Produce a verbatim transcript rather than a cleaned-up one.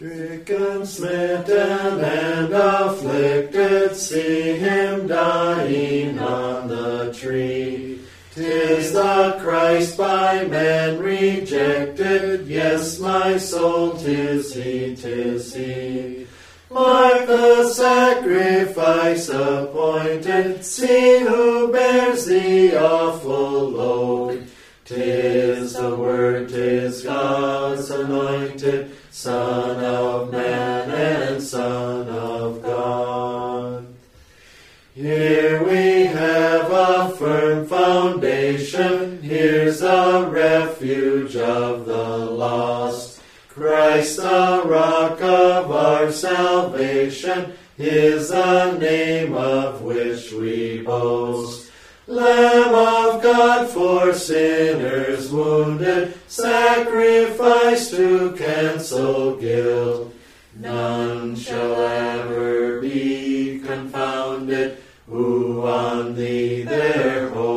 Stricken, smitten, and afflicted, see him dying on the tree. 'Tis the Christ by men rejected, yes, my soul, 'tis he, 'tis he. Mark the sacrifice appointed, see who bears the awful load. 'Tis the Word, 'tis God's anointed, Son of man and Son of God. Here we have a firm foundation, here's a refuge of the lost. Christ, the rock of our salvation, is the name of which we boast. Lamb of God for sinners wounded, sacrifice to cancel guilt. None shall ever be confounded, who on thee their hope